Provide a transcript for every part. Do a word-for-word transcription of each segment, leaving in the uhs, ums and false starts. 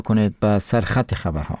کنید به سرخط خبرها.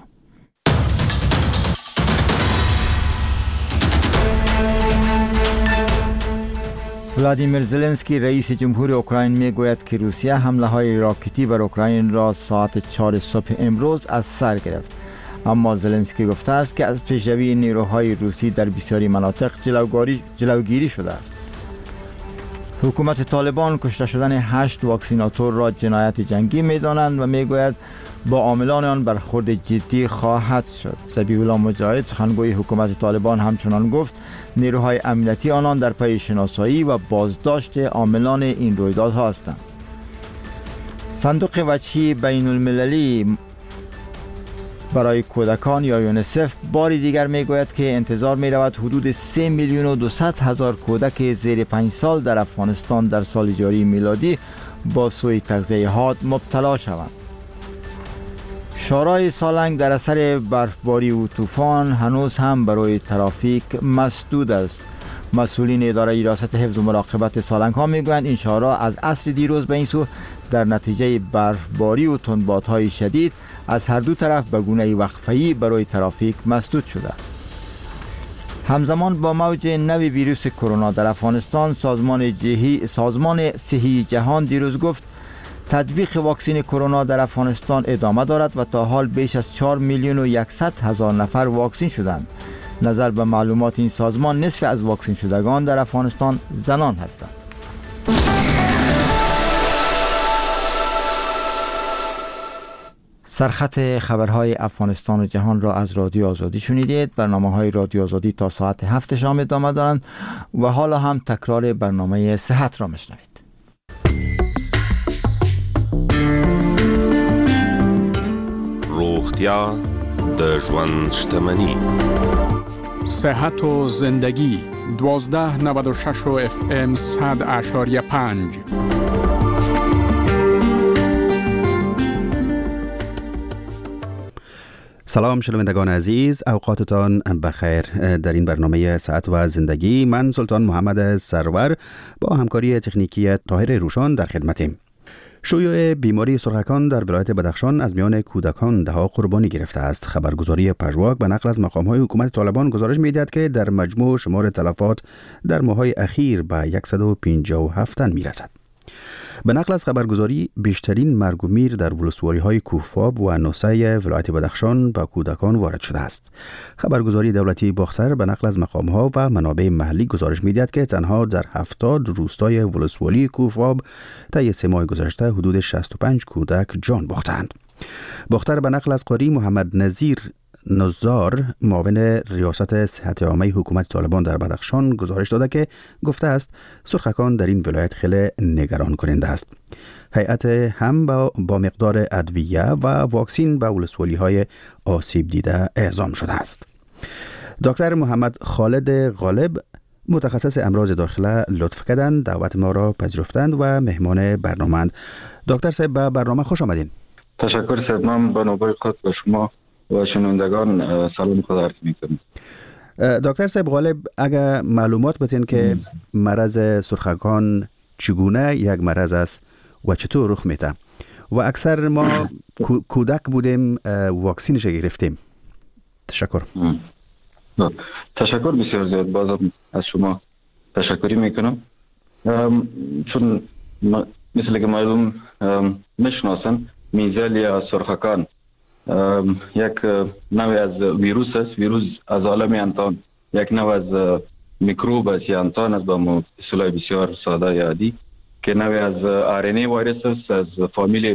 ولادیمیر زلنسکی رئیس جمهور اوکراین می گوید که روسیه حمله های راکتی بر اوکراین را ساعت چهار صبح امروز از سر گرفت. اما زلنسکی گفته است که از پیشروی نیروهای روسی در بسیاری مناطق جلوگیری شده است. حکومت طالبان کشته شدن هشت واکسیناتور را جنایت جنگی می دانند و می گوید با عاملان آن برخورد جدی خواهد شد. ذبیح الله مجاهد سخنگوی حکومت طالبان همچنان گفت نیروهای امنیتی آنان در پی شناسایی و بازداشت عاملان این رویدادها هستند. صندوق وجهی بین المللی برای کودکان یا یونیسف باری دیگر می گوید که انتظار می رود حدود سه میلیون و دویست هزار کودک زیر پنج سال در افغانستان در سال جاری میلادی با سوء تغذیه حاد مبتلا شوند. شورای سالنگ در اثر برفباری و طوفان هنوز هم برای ترافیک مسدود است. مسئولین اداره ریاست حفظ و مراقبت سالنگ ها میگویند این شورا از عصر دیروز به این سو در نتیجه برفباری و تندبادهای شدید از هر دو طرف به گونه وقفه‌ای برای ترافیک مسدود شده است. همزمان با موج نوی ویروس کرونا در افغانستان سازمان جهی سازمان صحی جهان دیروز گفت تطبیق واکسن کرونا در افغانستان ادامه دارد و تا حال بیش از چهار میلیون و صد هزار نفر واکسن شدند. نظر به معلومات این سازمان نصف از واکسن شدگان در افغانستان زنان هستند. سرخط خبرهای افغانستان و جهان را از رادیو آزادی شنیدید. برنامه‌های رادیو آزادی تا ساعت هفت شام ادامه دارند و حالا هم تکرار برنامه صحت را میشنوید. روغتیا د ژوند شتمني. صحت و زندگی دوازده نود و شش و اف ام صد اشاریه پنج. سلام شنوندگان عزیز، اوقاتتان بخیر. در این برنامه صحت و زندگی من سلطان محمد سرور با همکاری تکنیکی طاهر روشان در خدمتیم. شیوع بیماری سرخکان در ولایت بدخشان از میان کودکان ده ها قربانی گرفته است. خبرگزاری پژواک به نقل از مقام‌های حکومت طالبان گزارش می‌دهد که در مجموع شمار تلفات در ماه‌های اخیر به صد و پنجاه و هفت تن می‌رسد. به نقل از خبرگزاری بیشترین مرگ و میر در ولسوالی‌های کوفاب و نوسه ولایت بدخشان به کودکان وارد شده است. خبرگزاری دولتی باختر به نقل از مقام‌ها و منابع محلی گزارش می‌دهد که تنها در هفتاد روستای ولسوالی کوفاب طی سه ماه گذشته حدود شصت و پنج کودک جان باختند. باختر به نقل از قاری محمد نظیر نزار معاون ریاست صحت عامه حکومت طالبان در بدخشان گزارش داده که گفته است سرخکان در این ولایت خیلی نگران کننده است. هیئت هم با, با مقدار ادویه و واکسین به ولسوالی های آسیب دیده اعزام شده است. دکتر محمد خالد غالب متخصص امراض داخله لطف کردند، دعوت ما را پذیرفتند و مهمان برنامه‌اند. دکتر صاحب به برنامه خوش آمدین. تشکر صاحب. من به نوبه خود به شما و شنوندگان سلام خود عرض می‌کنم. دکتر صاحب غالب، اگر معلومات بدین که مرض سرخکان چگونه یک مرض است و چطور رخ میده و اکثر ما کودک بودیم واکسینش گرفتیم. تشکر. تشکر بسیار زیاد. بازم از شما تشکری میکنم. چون مثل که معلوم میشناسن میزل یا سرخکان یک نوع از ویروس است. ویروس از عالم انسان یک نوع از میکروب است یا انسان است به اصطلاح بسیار ساده یا عادی که نوع از آر ان ای ویروس است از فامیل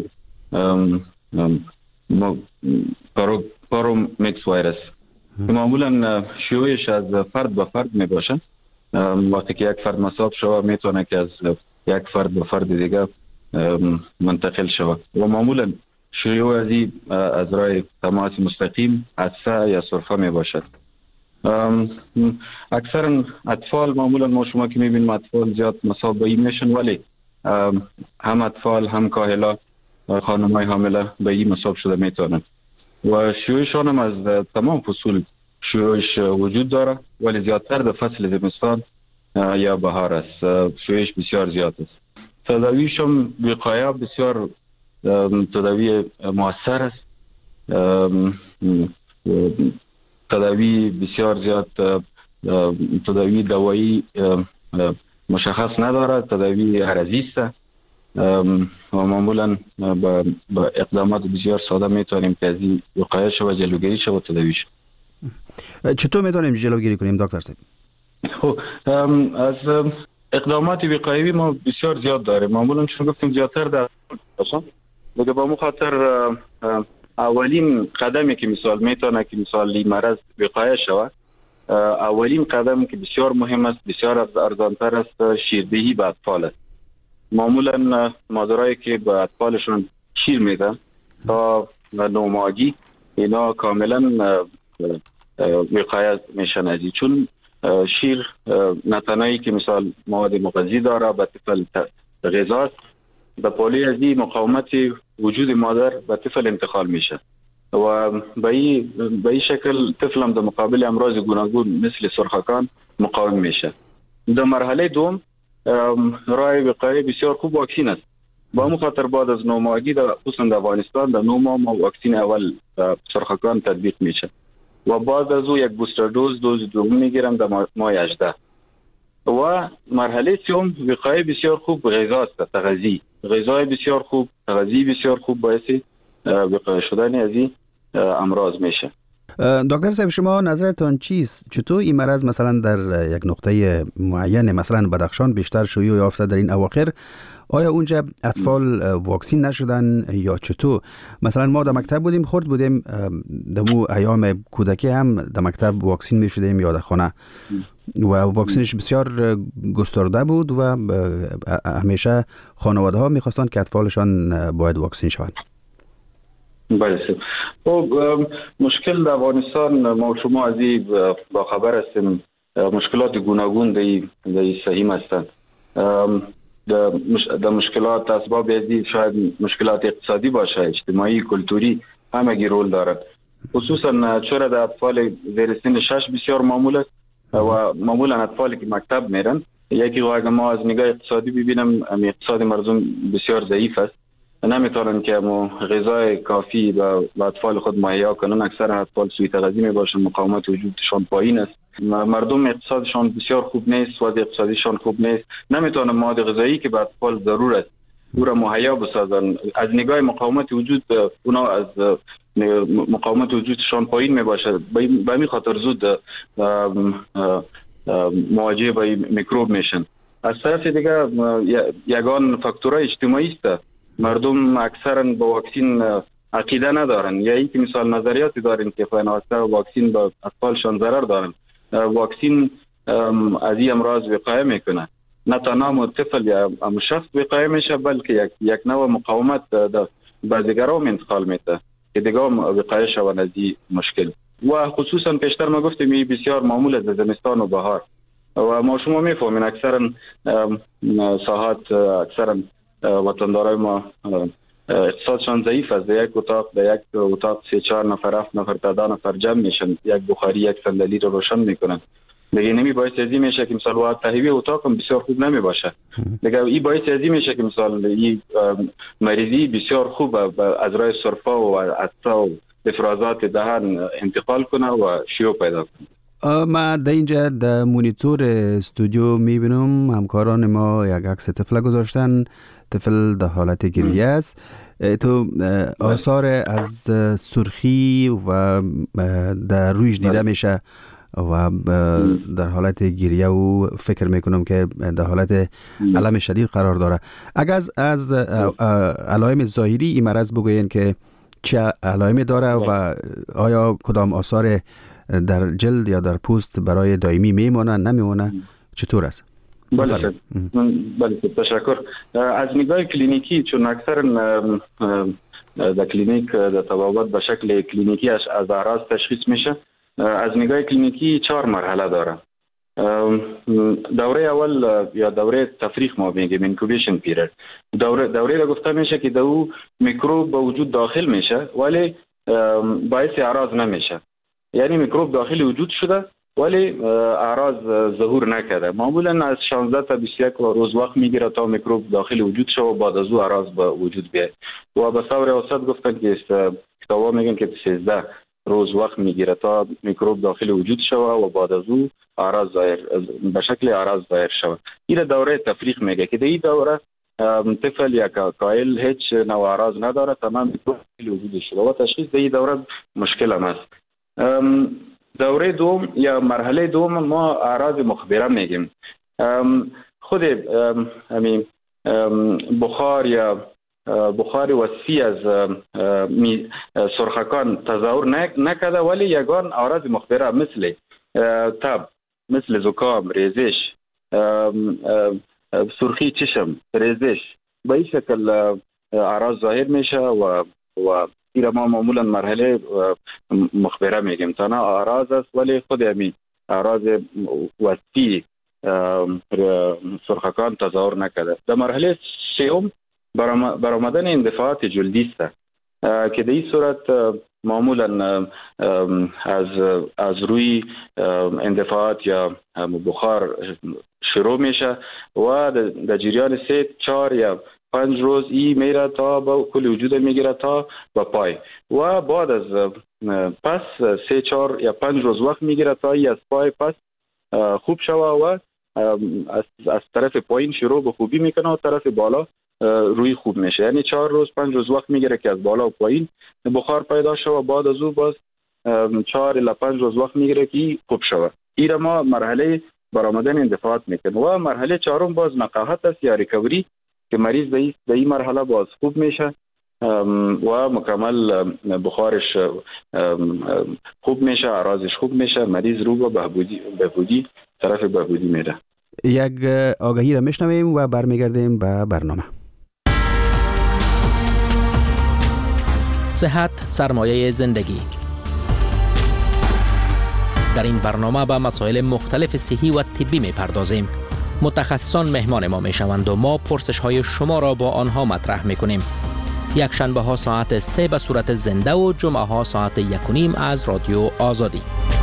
پارومیکس ویروس که معمولا شیوعش از فرد به فرد می باشه. وقتی که یک فرد مصاب شود میتونه که از یک فرد به فرد دیگه منتقل شود و معمولا شیوع ازی از راه تماس مستقیم عطسه یا سرفه می باشد. اکثر اطفال معمولا ما شما که میبینیم اطفال زیاد مصاب به این میشن، ولی هم اطفال هم کاهلا خانم‌های حامله به این مصاب شده میتونن و شیوعشان هم از تمام فصول شیوعش وجود داره، ولی زیادتر در فصل زمستان یا بهار است. شیوعش بسیار زیاد است. تداویش هم وقایه بسیار تداوی مؤثر است تداوی بسیار زیاد تداوی دوایی مشخص ندارد، تداوی عرضی است و معمولا با اقدامات بسیار ساده میتونیم که از این وقایع شو و جلوگیری شو و تداوی شو. چطور میتونیم جلوگیری کنیم دکتر صاحب؟ خب از اقدامات وقایوی ما بسیار زیاد داریم، معمولا چون گفتیم زیادتر در باشه دیگه با مخاطر اولین قدمی که مثال میتونه که مثال این مرض وقایع شود، اولین قدم که بسیار مهم است، بسیار ارزانتر است، شیردهی به اطفال است. معمولا مادرایی که به اطفالشون شیر میدن تا نوماگی اینا کاملا وقایع میشن ازی، چون شیر نه تنهایی که مثال مواد مغذی داره به طفل غذا است، به پالی از این مقاومت وجود مادر به طفل انتقال میشه و به این شکل طفل هم در مقابل امراض گوناگون مثل سرخکان مقاوم میشه. در مرحله دوم راه وقایع بسیار خوب واکسین است. با مخاطر بعد از نوماگی در خصوصا در افغانستان در نو ماه واکسین اول سرخکان تطبیق میشه و بعد از او یک بوستر دوز دوز دوم میگیرم در ماه هجده. و مرحله سوم وقایع بسیار خوب غذا است، تغذیه غذای بسیار خوب، تغذیه بسیار خوب باعث وقایع شدن از این امراض میشه. دکتر صاحب شما نظرتان چیست؟ چطور این مرض مثلا در یک نقطه معین مثلا بدخشان بیشتر شیوع یافته در این اواخر؟ آیا اونجا اطفال واکسین نشدن یا چطور؟ مثلا ما در مکتب بودیم خورد بودیم دمو ایام کودکی هم در مکتب واکسین می شدیم یا در خانه و واکسینش بسیار گسترده بود و همیشه خانواده ها می خواستن که اطفالشان باید واکسین شوند. بله. خب مشکل در افغانستان ما شما از این با خبر هستیم، مشکلات گوناگون در سهیم هستند. در مشکلات اسباب ازی شاید مشکلات اقتصادی باشه، اجتماعی، کلتوری همگی رول دارد. خصوصا چرا در اطفال زیر سن شش بسیار معمول است و معمولا اطفالی که مکتب میرن، یکی اگر ما از نگاه اقتصادی ببینم اقتصاد مردم بسیار ضعیف است، نمیتونن که مو غذای کافی به اطفال خود مهیا کنن. اکثر اطفال سوی تغذیه میباشن، مقاومت وجودشان پایین است، مردم اقتصادشان بسیار خوب نیست، وضع اقتصادیشان خوب نیست، نمیتونن مواد غذایی که به اطفال ضرور است او را مهیا بسازن. از نگاه مقاومت وجود اونا از مقاومت وجودشان پایین میباشه، به همین خاطر زود مواجه با میکروب میشن. از طرف دیگه یگان فاکتورهای اجتماعی است، مردم اکثرا با واکسین عقیده ندارن، یا اینکه مثال نظریاتی دارن که فناوسته واکسین با اطفالشان ضرر دارن. واکسین از این امراض وقایع میکنه، نه تنها طفل یا شخص وقایع میشه بلکه یک یک نوع مقاومت به دیگران انتقال میده که دیگه وقایع شون از این مشکل. و خصوصا پیشتر ما گفتیم این بسیار معمول است در زمستان و بهار و ما شما میفهمین اکثرا ساحات اکثرا وطندارای ما اقتصادشان ضعیف است. در یک اتاق در یک اتاق سه چهار نفر هفت نفر تا ده نفر جمع میشن، یک بخاری یک صندلی رو روشن میکنن. دیگه نمی باعث ازی میشه که مثلا وقت تهویه اتاق هم بسیار خوب نمی باشه. دیگه این باعث ازی میشه که مثلا این مریضی بسیار خوب از راه سرفه و عطسه و افرازات دهن انتقال کنه و شیوع پیدا کنه. ما در اینجا در مونیتور استودیو میبینم همکاران ما یک عکس طفل گذاشتن، طفل در حالت گریه است. تو آثار از سرخی و در رویش دیده میشه و در حالت گریه و فکر میکنم که در حالت علم شدید قرار داره. اگر از, از علائم ظاهری این مرض بگوین که چه علائمی داره و آیا کدام آثار در جلد یا در پوست برای دائمی میمونه نمیمونه چطور است؟ بله بله تشکر. از نگاه کلینیکی چون اکثر در کلینیک در طبابت به شکل کلینیکی از اعراض تشخیص میشه. از نگاه کلینیکی چهار مرحله داره. دوره اول یا دوره تفریق ما میگیم اینکوبیشن پیریود. دوره دوره را گفته میشه که دو میکروب به وجود داخل میشه ولی باعث اعراض نمیشه، یعنی میکروب داخل وجود شده ولی اعراض ظهور نکرده. معمولا از شانزده تا بیست و یک روز وقت میگیره تا میکروب داخل وجود شه و بعد از او اعراض به وجود بیاد. و به طور اوسط گفتن که پزشکا میگن که سیزده روز وقت میگیره تا میکروب داخل وجود شوه و بعد از او اعراض ظاهر به شکل اعراض ظاهر شوه. این دوره تفریق میگه که در این دوره طفل یا کائل هیچ نوع اعراض نداره، تمام میکروب داخل وجود شده و تشخیص در این دوره مشکل هم است. دوره دوم یا مرحله دوم ما اعراض مخبره میگیم. خود همین بخار یا بخار وسیع از سرخکان تظاهر نکرده، ولی یگان اعراض مخبره مثل تب، مثل زکام، ریزش، سرخی چشم، ریزش به این شکل اعراض ظاهر میشه و و این ما معمولا مرحله مخبره میگیم. تنها اعراض است ولی خود همین اعراض وسیع سرخکان تظاهر نکرده. در مرحله سوم برآمدن اندفاعات جلدی است که در این صورت معمولا از از روی اندفاعات یا بخار شروع میشه و در جریان سه چهار یا پنج روز این میره تا با کل وجود میگیره تا با پای و بعد از پس سه چهار یا پنج روز وقت میگیره تا ای از پای پس خوب شوه و از, از طرف پایین شروع به خوبی میکنه و طرف بالا روی خوب میشه. یعنی چهار روز پنج روز وقت میگیره که از بالا و پایین بخار پیدا شوه و بعد از او باز چهار الی پنج روز وقت میگیره که خوب شوه. این ما مرحله برآمدن اندفاعات میکنه و مرحله چهارم باز نقاهت است یا ریکوری که مریض در این مرحله باز خوب میشه و مکمل بخارش خوب میشه، اعراضش خوب میشه، مریض رو به بهبودی بهبودی طرف بهبودی میره. یک آگهی را میشنویم و برمیگردیم به برنامه. صحت سرمایه زندگی. در این برنامه به مسائل مختلف صحی و طبی میپردازیم. متخصصان مهمان ما میشوند و ما پرسش های شما را با آنها مطرح میکنیم. یک شنبه ها ساعت سه به صورت زنده و جمعه ها ساعت یک و نیم از رادیو آزادی.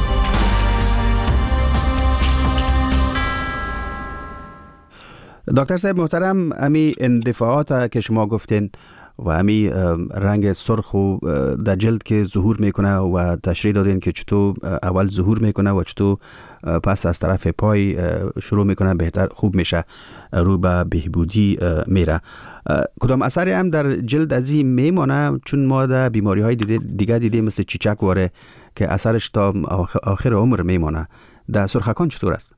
دکتر صاحب محترم، امی اندفاعات که شما گفتین و امی رنگ سرخ و در جلد که ظهور میکنه و تشریح دادین که چطور اول ظهور میکنه و چطور پس از طرف پای شروع میکنه بهتر خوب میشه رو به بهبودی میره، کدام اثری هم در جلد از این میمانه؟ چون ما در بیماری های دیگه دیدیم مثل چیچک واره که اثرش تا آخر عمر میمانه. در سرخکان چطور است؟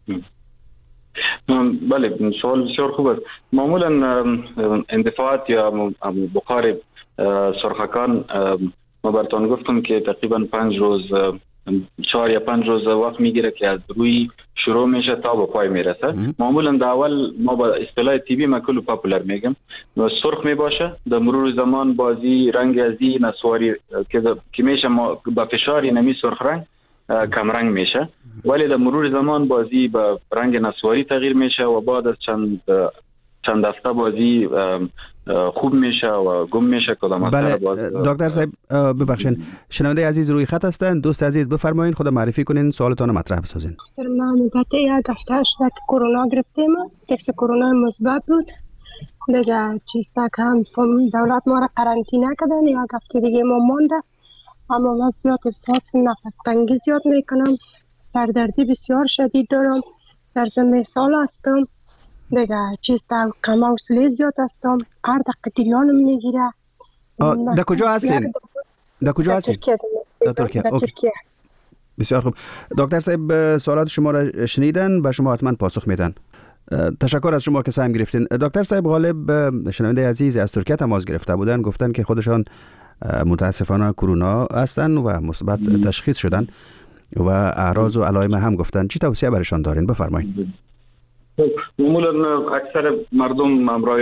بله، سوال بسیار خوب است. معمولا اندفاعات یا بخار سرخکان ما براتون گفتم که تقریبا پنج روز چهار یا پنج روز وقت میگیره که از روی شروع میشه تا به پای میرسه. معمولا در اول ما با اصطلاح تیبی ما کلو پاپولار میگم سرخ میباشه، در مرور زمان بازی رنگ ازی نسواری که میشه با فشار نمی سرخ رنگ کم رنگ میشه، ولی در مرور زمان بازی به رنگ نسواری تغییر میشه و بعد از چند چند هفته بازی خوب میشه و گم میشه. کدام بله دکتر صاحب ببخشید، شنونده عزیز روی خط هستن. دوست عزیز بفرمایید، خود معرفی کنین، سوالتون رو مطرح بسازین. ما مدت یک هفته شده که کرونا گرفتیم، تست کرونا مثبت بود دیگه. چیز تا هم دولت ما را قرنطینه کردن، یک هفته دیگه ما مونده، اما من زیاد احساس نفس تنگی زیاد میکنم، سردردی بسیار شدید دارم، در زمین سال هستم دیگه. چیز تا کم حوصله زیاد هستم، هر دقیقه گریانم میگیره. در کجا هستین؟ در کجا هستین؟ در ترکیه. در ترکیه. بسیار خوب. دکتر صاحب سوالات شما را شنیدن، به شما حتما پاسخ میدن. تشکر از شما که سهم گرفتین. دکتر صاحب غالب شنونده عزیز از ترکیه تماس گرفته بودن، گفتن که خودشان متاسفانه کرونا هستن و مثبت تشخیص شدن و اعراض و علائم هم گفتن. چی توصیه برشان دارین؟ بفرمایید. معمولا اکثر مردم همراه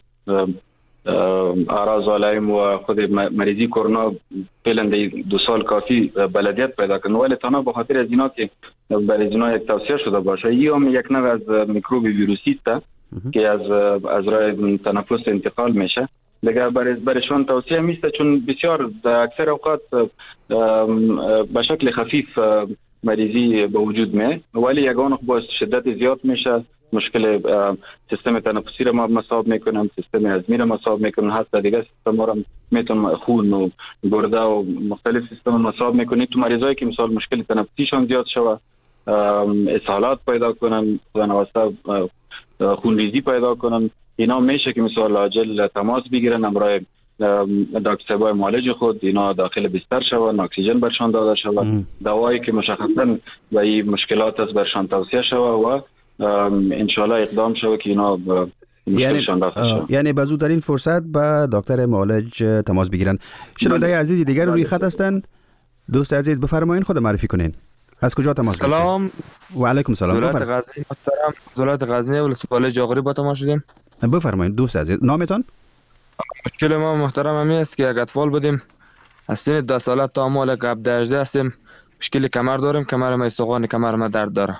اعراض و علائم و خود مریضی کرونا فعلا دو سال کافی بلدیت پیدا کنن، ولی تنها به خاطر از اینا که برای اینا یک توصیه شده باشه، این هم یک نوع از میکروب ویروسی است که از از راه تنفس انتقال میشه. دیگه برای برایشان توصیه میسته، چون بسیار اکثر اوقات به شکل خفیف مریضی به وجود میاد، ولی یگان باعث شدت زیاد میشه مشکل سیستم تنفسی را مصاب میکنن، سیستم هضمی را مصاب میکنن، حتی دیگه سیستم را میتون خون و گرده و مختلف سیستم مصاب میکنه. تو مریضایی که مثال مشکل تنفسیشان زیاد شوه، اسهالات پیدا کنن، خدانواسته خونریزی پیدا کنن، اینا میشه که مثال عاجل تماس بگیرن امرای دکتر صاحبای معالج خود، اینا داخل بستر شون، اکسیژن برشان داده شود، دوایی که مشخصا به این مشکلات از برشان توصیه شود و انشالله اقدام شود که اینا یعنی یعنی به زودترین فرصت با دکتر معالج تماس بگیرن. شنونده عزیزی دیگر روی خط هستن. دوست عزیز بفرمایید خود معرفی کنین. از کجا تماس گرفتید؟ سلام و علیکم سلام. ولایت غزنی محترم، ولایت غزنی ولسوالی جاغوری با تماس شدیم. بفرمایید دوست عزیز، نامتان؟ مشکل ما محترم همی است که یک اطفال بودیم، از سن ده ساله تا مال هفده هجده هستیم، مشکل کمر داریم، کمر ما استخوان کمر ما درد داره.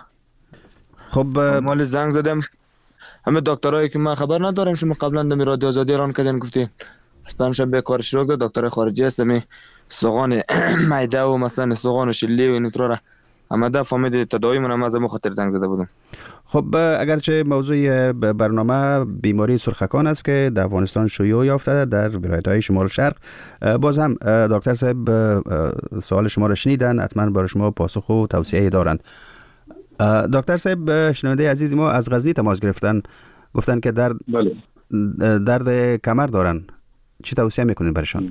خب مال زنگ زدیم همه دکترایی که ما خبر نداریم، شما قبلا دمی رادیو آزادی ران کردین گفتی اسپانش به کار شروع کرد، دکتر خارجی است، می استخوان معده و مثلا استخوان و شلی و اینطور آمده فهمید تداوی من از همون خاطر زنگ زده بودم. خب اگرچه موضوع برنامه بیماری سرخکان است که در افغانستان شیوع یافته در ولایت‌های شمال شرق، باز هم دکتر صاحب سوال شما را شنیدن، حتما برای شما پاسخ و توصیه دارند. دکتر صاحب شنونده عزیز ما از غزنی تماس گرفتن، گفتن که درد بله. درد کمر دارن، چی توصیه میکنین برشان؟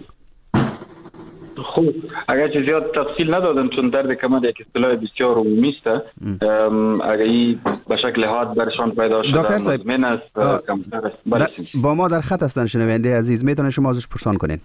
خب اگر چه زیاد تفصیل ندادم چون درد کمر یک اصطلاح بسیار عمومی است، اگر این به شکل حاد برشان پیدا شده دکتر صاحب مزمن است کمتر است. با ما در خط هستن شنونده عزیز، میتونن شما ازش پرسان کنین.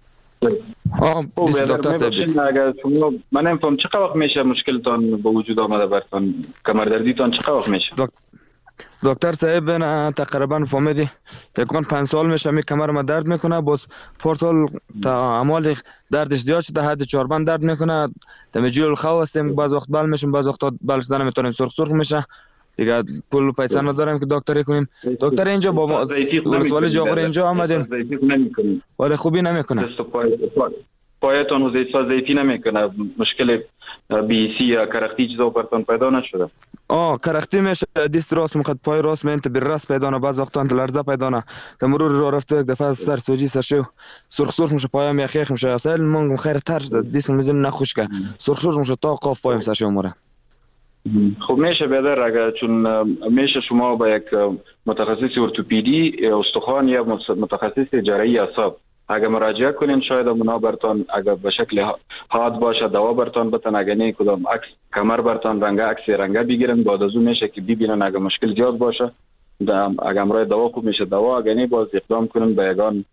آه دکتر صاحب اگر شما من نمیفهم چه وقت میشه مشکلتان به وجود آمده برتان، کمر دردیتان چه وقت میشه؟ دکتر صاحب نه تقریبا فهمیدی یکان پنج سال میشه می کمر ما درد میکنه، باز پار سال تا اعمال دردش زیاد شده، حد چهار بند درد میکنه، دمیجول الخو هستیم، بعض وقت بل میشیم، بعض وقت بل شدن نمیتونیم، سرخ سرخ میشه دیگه، پول پیسه نداریم که دکتری کنیم. دکتر اینجا با ما ولسوالی جاغور اینجا آمدیم ولی خوبی نمیکنه، پایتان و زیت زیتی نمیکنه، مشکل بی سی یا کرختی چیزا برتان پیدا نشده؟ آه کرختی میشه، دست راست میخواد پای راست میانت بر راست پیدا نه، بعض وقتا انت لرزه پیدا نه، که مرور رو رفته یک دفعه سر سوجی سر شو سرخ سرخ میشه، پایم یخیخ میشه، اصلا من خیر تر دست میزنه نخوش که سرخ سرخ میشه تا قاف پایم سر شو مره. خب میشه بدر اگر چون میشه شما با یک متخصص ارتوپدی استخوان یا متخصص جراحی اعصاب اگر مراجعه کنین شاید اونا برتان اگر به شکل حاد باشه دوا برتان بتن، اگر نه کدام عکس کمر برتان رنگ عکس رنگه بگیرن، بعد از اون میشه که ببینن اگر مشکل زیاد باشه اگر امرای دوا خوب میشه دوا، اگر نه باز اقدام کنن به یگان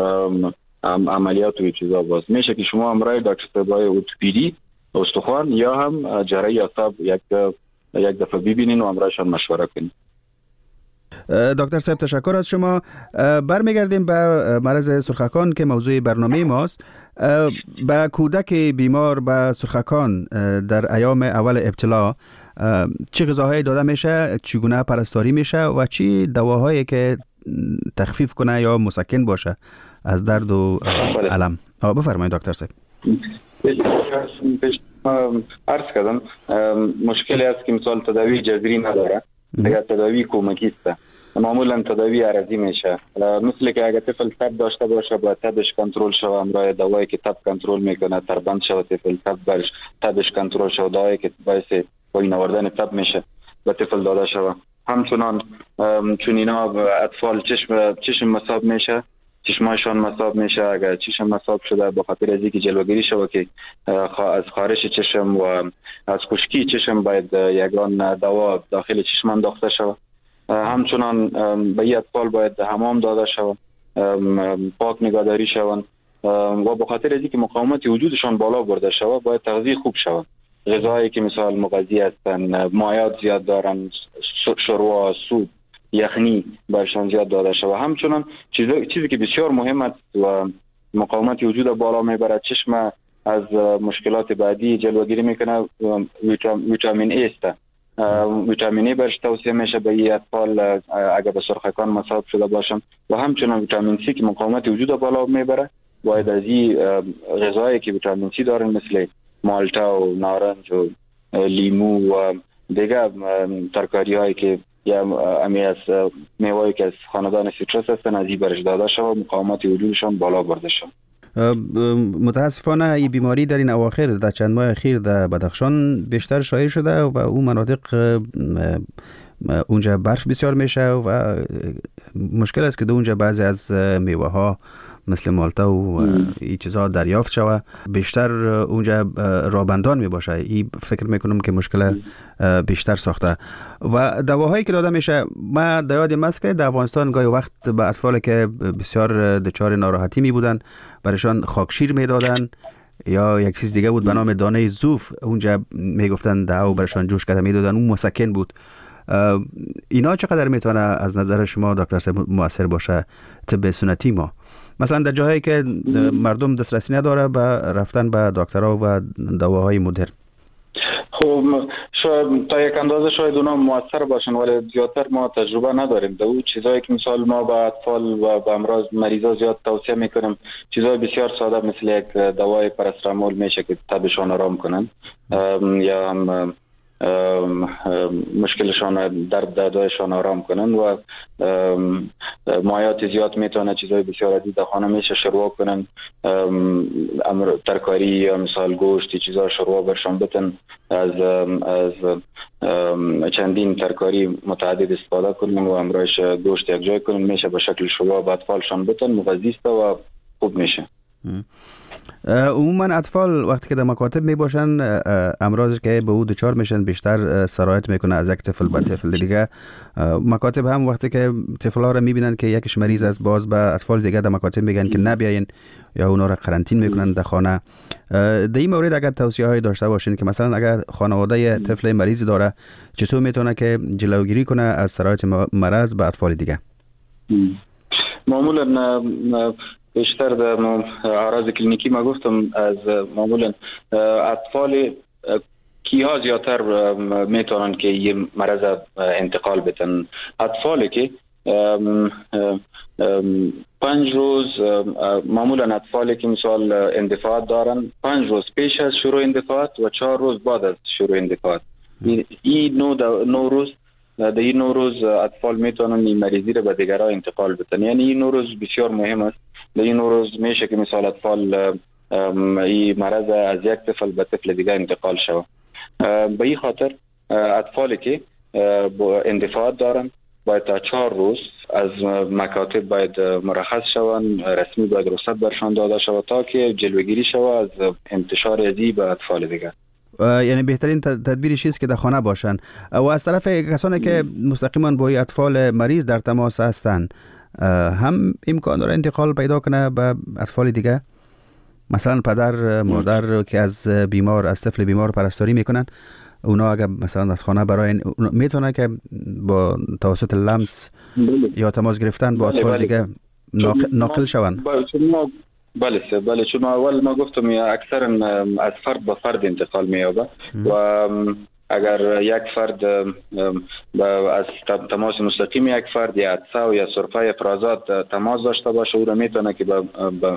عملیات و چیزا، باز میشه که شما امرای دکتر صاحبای ارتوپدی استخوان یا هم جراحی اعصاب یک یک دفعه ببینین و امرایشان مشوره کنین. دکتر صاحب تشکر از شما. برمیگردیم به مرض سرخکان که موضوع برنامه ماست. به کودک بیمار به سرخکان در ایام اول ابتلا چه غذاهایی داده میشه، چگونه پرستاری میشه و چی دواهایی که تخفیف کنه یا مسکن باشه از درد و الم؟ بفرمایید دکتر صاحب. عرض کردم مشکلی است که مثال تداوی جذری نداره، اگر تداوی کمکی است معمولا تداوی عرضی میشه، مثل که اگر طفل تب داشته باشه باید تبش کنترل شود، امرای دوایی که تب کنترل میکنه تربند شود، طفل تب برش تبش کنترل شود، دوایی که باعث پایین آوردن تب میشه به طفل داده شود. همچنان چون اینا اطفال چشم چشم مصاب میشه، چشمایشان مصاب میشه، اگر چشم مصاب شده به خاطر از اینکه جلوگیری شود که از خارش چشم و از خشکی چشم باید یگان دوا داخل چشم انداخته شود. همچنان به این اطفال باید حمام داده شود، پاک نگهداری شوند و به خاطر از اینکه مقاومت وجودشان بالا برده شود باید تغذیه خوب شود. غذایی که مثال مغذی هستند، مایعات زیاد دارن، شوروا، سوپ، یخنی برشان زیاد داده شود. همچنان چیزی چیزی که بسیار مهم است و مقاومت وجود بالا میبرد، چشم از مشکلات بعدی جلوگیری میکنه، ویتامین ای است. ویتامین ای برش توصیه میشه به این اطفال اگر به سرخکان مصاب شده باشن و همچنان ویتامین سی که مقاومت وجود بالا میبره باید از این غذایی که ویتامین سی دارن مثل مالتا و نارنج و لیمو و دیگه ترکاری هایی که یا امی از میوه‌ای که از خاندان سیترس هستن از این برش داده شود، مقاومت وجودشان بالا برده شود. متاسفانه این بیماری در این اواخر در چند ماه اخیر در بدخشان بیشتر شایع شده و اون مناطق اونجا برف بسیار میشه و مشکل است که در اونجا بعضی از میوه ها مثل مالتا و این چیزها دریافت شوه. بیشتر اونجا رابندان می باشه. این فکر میکنم که مشکل بیشتر ساخته و دواهایی که داده میشه. ما در یادم است که در افغانستان گاهی وقت به اطفال که بسیار دچار ناراحتی می بودن برایشان خاکشیر می دادن یا یک چیز دیگه بود به نام دانه زوف، اونجا میگفتن دعو برایشان جوش کرده می دادن، اون مسکن بود. اینا چقدر میتونه از نظر شما دکتر صاحب مؤثر باشه طب سنتی ما؟ مثلا در جاهایی که مردم دسترسی نداره به رفتن به دکترها و دواهای مدرن. خب شاید تا یک اندازه شاید اونا مؤثر باشن، ولی زیادتر ما تجربه نداریم. در اون چیزایی که مثال ما به اطفال و به امراض مریضا زیاد توصیه میکنیم، چیزای بسیار ساده مثل یک دوای پاراستامول میشه که تبشون آرام کنن یا هم مشکلشان درد دردایشان آرام کنن و مایات زیاد میتونه چیزای بسیار عزیز در خانه میشه شروع کنن، ترکاری یا مثال گوشت چیزا شروع برشان بتن، از از چندین ترکاری متعدد استفاده کنن و امرایش گوشت یک جای کنن، میشه به شکل شروع به اطفالشان بتن، مغذی است و خوب میشه. عموما اطفال وقتی که در مکاتب می باشن امراضی که به او دچار میشن بیشتر سرایت میکنه از یک طفل به طفل دیگه. مکاتب هم وقتی که طفلا را میبینن که یکش مریض است، باز به اطفال دیگه در مکاتب میگن که نبیاین یا اونا را قرنطین میکنن در خانه. در این مورد اگر توصیه های داشته باشین که مثلا اگر خانواده طفل مریض داره چطور میتونه که جلوگیری کنه از سرایت مرض به اطفال دیگه؟ معمولا بیشتر در اعراض کلینیکی ما گفتم از معمولا اطفال کیها زیادتر میتونن که یه مرض انتقال بتن. اطفالی که پنج روز، معمولا اطفالی که مثال اندفاعات دارن پنج روز پیش از شروع اندفاعات و چهار روز بعد از شروع اندفاعات، این نو نو روز در این نو روز اطفال میتونن این مریضی رو به دیگرها انتقال بتن. یعنی این نو روز بسیار مهم است. در این نو روز میشه که مثال اطفال این مرض از یک طفل به طفل دیگر انتقال شود. به این خاطر اطفالی که اندفاعات دارن باید تا چهار روز از مکاتب باید مرخص شوند، رسمی باید رخصت برشان داده شود تا که جلوگیری شود از انتشار ازی به اطفال دیگر. یعنی بهترین تدبیر چیست که در خانه باشن. و از طرف کسانی که مستقیما با اطفال مریض در تماس هستند هم امکان داره انتقال پیدا کنه به اطفال دیگه؟ مثلا پدر مادر که از بیمار از طفل بیمار پرستاری میکنن، اونا اگر مثلا از خانه برای میتونه که با توسط لمس یا تماس گرفتن با اطفال دیگه ناقل شوند؟ بله بله چون اول ما گفتم اکثرا از فرد به فرد انتقال مییابه و اگر یک فرد از تماس مستقیم یک فرد یا عطسه و یا سرفه افرازات تماس داشته باشه، او را میتونه که به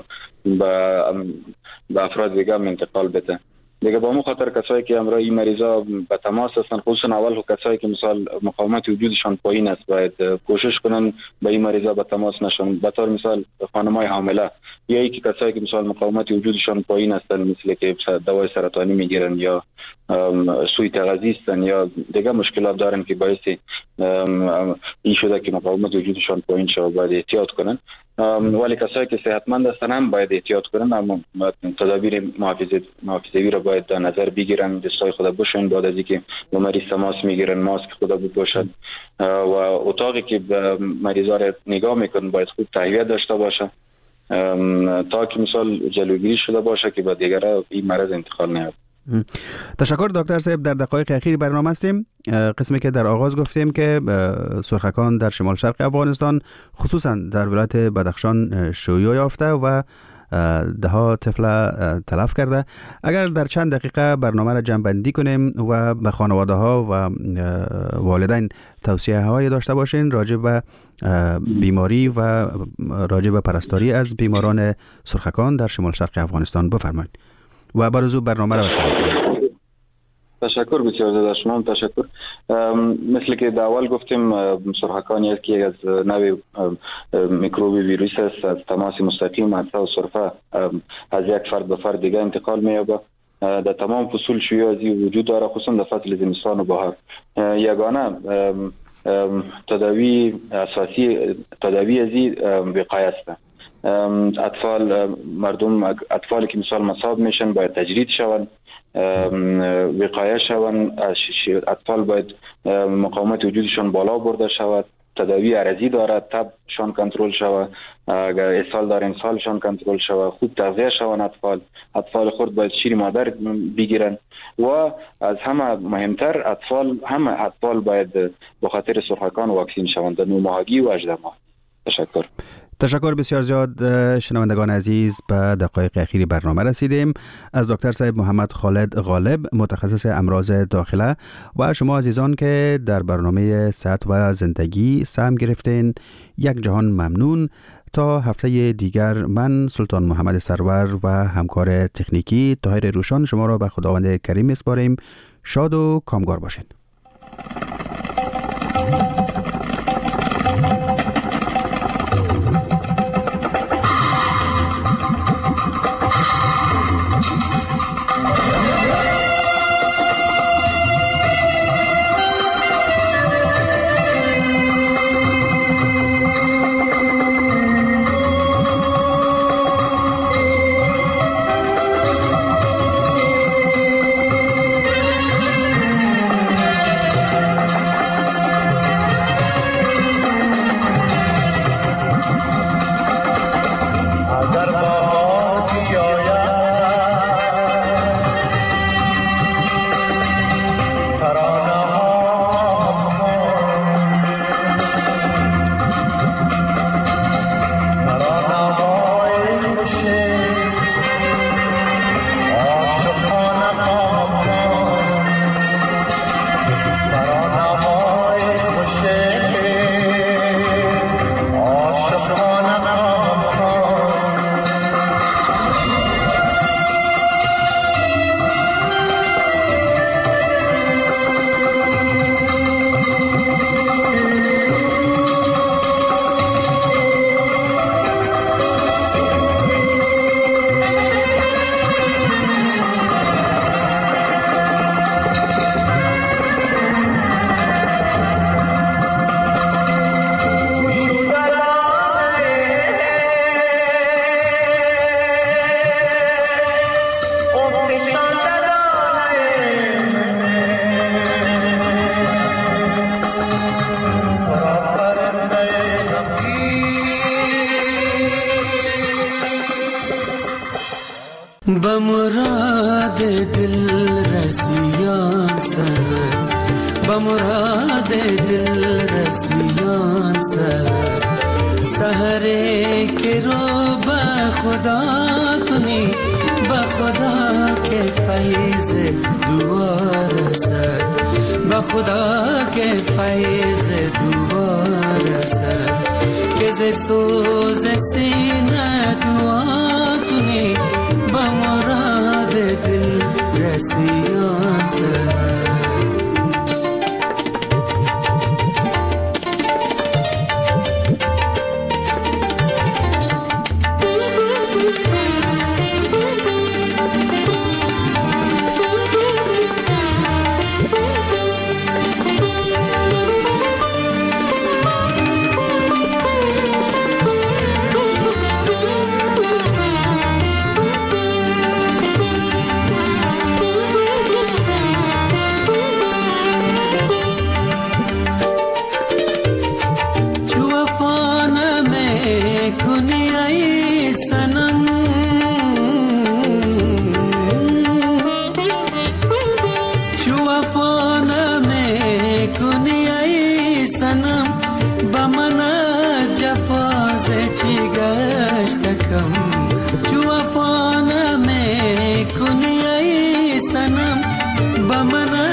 به افراد دیگه انتقال بده. دیگه با مو خاطر کسایی که امروز این مریضا به تماس هستن، خصوصا اول کسایی که مثال مقاومت وجودشان پایین است، باید کوشش کنن به این مریضا به تماس نشون. به طور مثال خانمای حامله یا یکی کسایی که مثال مقاومت وجودشان پایین هستن، مثل که دوای سرطانی میگیرن یا سوی تغذیه هستن یا دیگه مشکلات دارن که باعث این شده که مقاومت وجودشان پایین شده، باید احتیاط کنن. ولی کسایی که صحتمند هستن هم باید احتیاط کنن، اما تدابیر محافظوی را باید در نظر بگیرن، دستای خود باشن، بعد از اینکه با مریض تماس میگیرن ماسک خود باشن و اتاقی که مریضا را نگاه میکنن باید خوب تهویه داشته باشه تا که مثال جلوگیری شده باشه که با دیگرها این مرض انتقال نیابد. تشکر دکتر صاحب. در دقایق اخیر برنامه هستیم. قسمی که در آغاز گفتیم که سرخکان در شمال شرق افغانستان خصوصا در ولایت بدخشان شیوع یافته و ده ها طفل تلف کرده. اگر در چند دقیقه برنامه را جمع‌بندی کنیم و به خانواده ها و والدین توصیه های داشته باشین راجع به بیماری و راجع به پرستاری از بیماران سرخکان در شمال شرق افغانستان، بفرمایید و برای برنامه را بستنی کنیم. تشکر بسیار زیاد از شما. تشکر. مثل که در اول گفتیم سرخکان یکی از نوع میکروب ویروس است از تماس مستقیم عطسه و سرفه از یک فرد به فرد دیگه انتقال می‌یابد. در تمام فصول شیوعی وجود داره، خصوصا در فصل زمستان و بهار. یگانه تداوی اساسی تداوی ازی وقایه است. اطفال مردم اطفالی که مثال مصاب میشن باید تجرید شوند، وقایه شوند. اطفال باید مقاومت وجودشان بالا برده شود. تداوی عرضی دارد، تبشان کنترل شود. اگر اسهال دارن اسهالشان کنترل شود. خوب تغذیه شوند. اطفال اطفال خود باید شیر مادر بگیرن و از همه مهمتر اطفال همه اطفال باید به خاطر سرخکان واکسین شوند در نوماهگی و هجده ماه. تشکر. تشکر بسیار زیاد. شنوندگان عزیز، به دقایق اخیر برنامه رسیدیم. از دکتر صاحب محمد خالد غالب، متخصص امراض داخله، و شما عزیزان که در برنامه صحت و زندگی سهم گرفتین، یک جهان ممنون. تا هفته دیگر من سلطان محمد سرور و همکار تکنیکی طاهر روشان شما را به خداوند کریم میسپاریم. شاد و کامگار باشید. بمراد دل رسیان سر بمراد دل رسیان سر سحره که رو با خدا کنی با خدا که فیض دوار سر با خدا که فیض دوار سر که ز سوز سینه دعا کنی با مراد دل رسیان سر.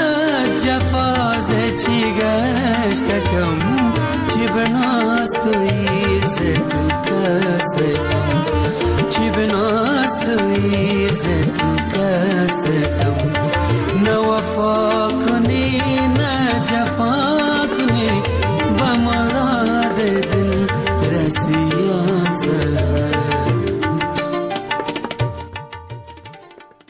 جفاز چی گشتکم چی بناست